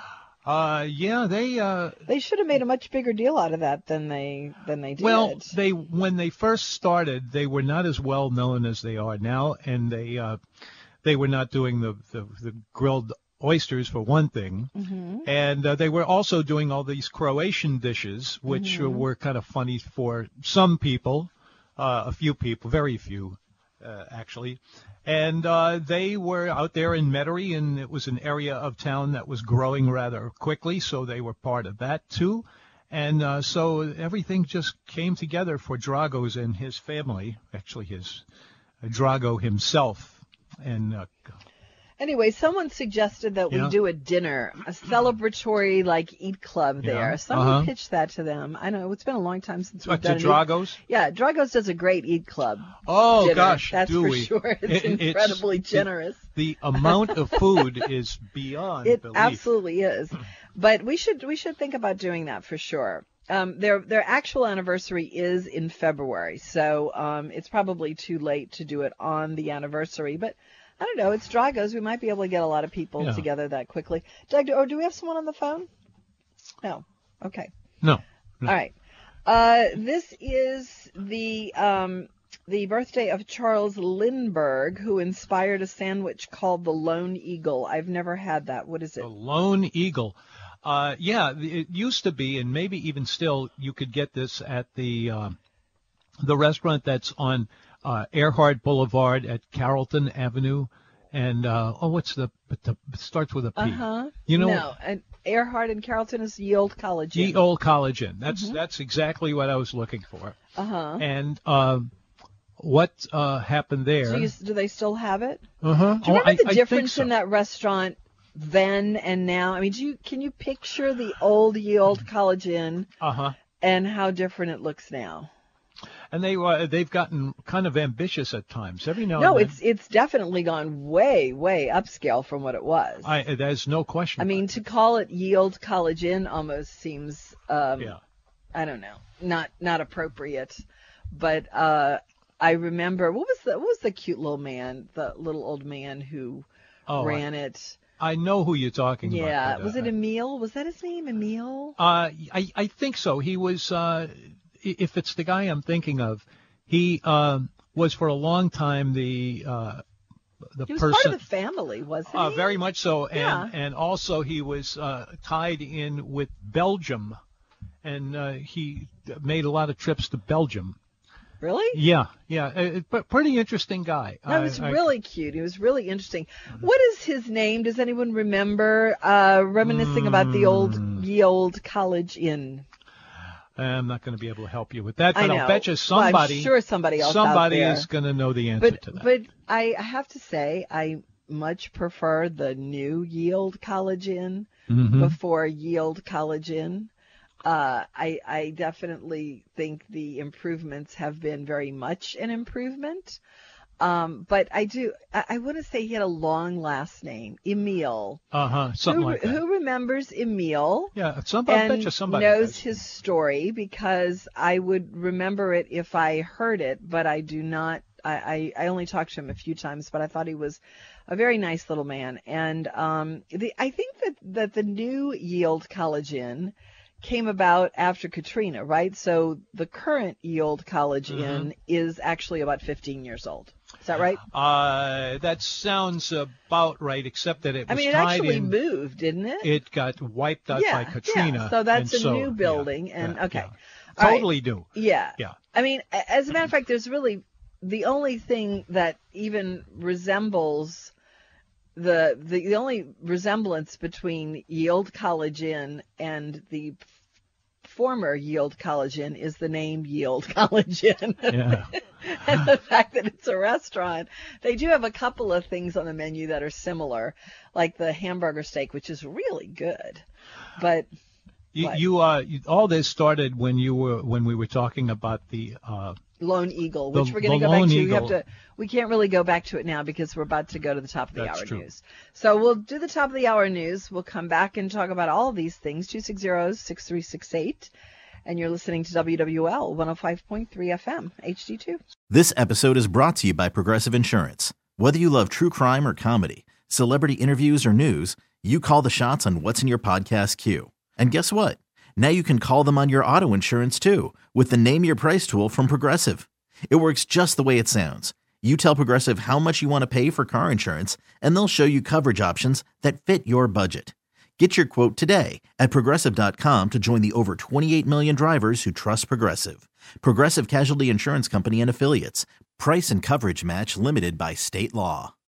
S2: Uh, yeah, they. Uh,
S3: They should have made a much bigger deal out of that than they than they did.
S2: well, they when they first started, they were not as well known as they are now, and they uh, they were not doing the the, the grilled oysters for one thing,
S3: Mm-hmm.
S2: and uh, they were also doing all these Croatian dishes, which uh,
S3: Mm-hmm.
S2: were kind of funny for some people, uh, a few people, very few, uh, actually. And uh, they were out there in Metairie, and it was an area of town that was growing rather quickly, so they were part of that too. And uh, so everything just came together for Dragos and his family, actually his uh, Drago himself. And uh,
S3: Anyway, someone suggested that we
S2: Yeah.
S3: do a dinner, a celebratory like eat club there.
S2: Yeah.
S3: Somebody
S2: Uh-huh.
S3: pitched that to them. I know it's been a long time since we've
S2: uh, to
S3: done an eat-
S2: Dragos.
S3: Yeah, Dragos does a great eat club.
S2: Oh
S3: dinner.
S2: gosh,
S3: That's
S2: do
S3: for
S2: we?
S3: sure. It's
S2: It-
S3: incredibly generous.
S2: The amount of food is beyond
S3: It
S2: belief.
S3: absolutely is. But we should we should think about doing that for sure. Um, their their actual anniversary is in February, so um, it's probably too late to do it on the anniversary. But I don't know. It's Dragos. We might be able to get a lot of people
S2: Yeah.
S3: together that quickly. Doug, do, or do we have someone on the phone? No. Okay.
S2: No. no.
S3: All right. Uh, this is the um, the birthday of Charles Lindbergh, who inspired a sandwich called the Lone Eagle. I've never had that. What is it?
S2: The Lone Eagle. Uh, yeah, it used to be, and maybe even still, you could get this at the uh, the restaurant that's on uh, Earhart Boulevard at Carrollton Avenue, and uh, oh, what's the? But the it starts with a P.
S3: Uh huh.
S2: You know,
S3: No, and Earhart and Carrollton is Ye Old College.
S2: Ye Old College Inn. That's
S3: Mm-hmm.
S2: that's exactly what I was looking for.
S3: Uh huh.
S2: And um, what uh, happened there?
S3: Do, you, do they still have it?
S2: uh-huh.
S3: Do you remember
S2: I,
S3: the
S2: I
S3: difference
S2: think so.
S3: in that restaurant then and now? I mean, do you can you picture the old Ye Old College Inn
S2: Uh-huh.
S3: and how different it looks now?
S2: And they uh, they've gotten kind of ambitious at times. Every now
S3: No,
S2: and
S3: it's it's definitely gone way, way upscale from what it was.
S2: then, I, there's no question.
S3: I mean, to call it Ye Old College Inn almost seems, um,
S2: yeah.
S3: I don't know, not not appropriate. But uh, I remember what was the what was the cute little man, the little old man who
S2: Oh,
S3: ran it?
S2: I know who you're talking
S3: Yeah,
S2: about. but,
S3: was
S2: uh,
S3: it Emile? Was that his name, Emile?
S2: Uh, I I think so. He was. Uh, i- if it's the guy I'm thinking of, he um, was for a long time the uh, the
S3: He was
S2: person.
S3: part of the family, wasn't
S2: uh,
S3: he?
S2: very much so, and
S3: Yeah.
S2: and also he was uh, tied in with Belgium, and uh, he made a lot of trips to Belgium.
S3: Really?
S2: Yeah, yeah, uh, but pretty interesting guy.
S3: That was
S2: I- I-
S3: really cute. He was really interesting. What is his name? Does anyone remember? Uh, reminiscing about the old,
S2: Hmm.
S3: ye old College Inn.
S2: I'm not going to be able to help you with that,
S3: I
S2: but
S3: know.
S2: I'll bet you
S3: Well, I'm
S2: somebody,
S3: sure somebody else out
S2: somebody
S3: there.
S2: is going to know the answer
S3: But
S2: to that.
S3: but I have to say I much prefer the new Ye Old College Inn
S2: Mhm.
S3: before Ye Old College Inn. Uh, I I definitely think the improvements have been very much an improvement. Um, but I do I, I want to say he had a long last name, Emile.
S2: Uh-huh, something
S3: who,
S2: like that.
S3: Who remembers Emile?
S2: Yeah, somebody, I bet you
S3: And
S2: somebody
S3: knows
S2: does.
S3: his story, because I would remember it if I heard it, but I do not. I, I, I only talked to him a few times, but I thought he was a very nice little man. And um, the, I think that, that the new Ye Old College Inn came about after Katrina, right? So the current Ye Old College
S2: Mm-hmm.
S3: Inn is actually about fifteen years old. Is that right?
S2: Uh, that sounds about right, except that it was
S3: I mean, it
S2: tied
S3: actually
S2: in.
S3: moved, didn't it?
S2: It got wiped out by
S3: Yeah,
S2: Katrina.
S3: yeah. So that's
S2: and
S3: a
S2: so-
S3: new
S2: yeah,
S3: building, and-
S2: yeah,
S3: okay.
S2: yeah.
S3: All right.
S2: Totally new.
S3: Yeah.
S2: Yeah.
S3: I mean, a- as a matter of fact, there's really the only thing that even resembles the the, the only resemblance between Ye Old College Inn and the f- former Ye Old College Inn is the name Ye Old College Inn.
S2: Yeah.
S3: And the fact that it's a restaurant. They do have a couple of things on the menu that are similar, like the hamburger steak, which is really good. But
S2: You,
S3: What?
S2: you, uh, you, all this started when you were when we were talking about the. Uh,
S3: Lone Eagle,
S2: The-
S3: which we're going
S2: the
S3: to go back
S2: Lone
S3: to. We
S2: Eagle.
S3: have to. We can't really go back to it now because we're about to go to the top of the
S2: That's
S3: hour
S2: true.
S3: news. So we'll do the top of the hour news. We'll come back and talk about all of these things. two six zero, six three six eight. and you're listening to W W L one oh five point three F M, H D two.
S1: This episode is brought to you by Progressive Insurance. Whether you love true crime or comedy, celebrity interviews or news, you call the shots on what's in your podcast queue. And guess what? Now you can call them on your auto insurance too with the Name Your Price tool from Progressive. It works just the way it sounds. You tell Progressive how much you want to pay for car insurance, and they'll show you coverage options that fit your budget. Get your quote today at Progressive dot com to join the over twenty-eight million drivers who trust Progressive. Progressive Casualty Insurance Company and Affiliates. Price and coverage match limited by state law.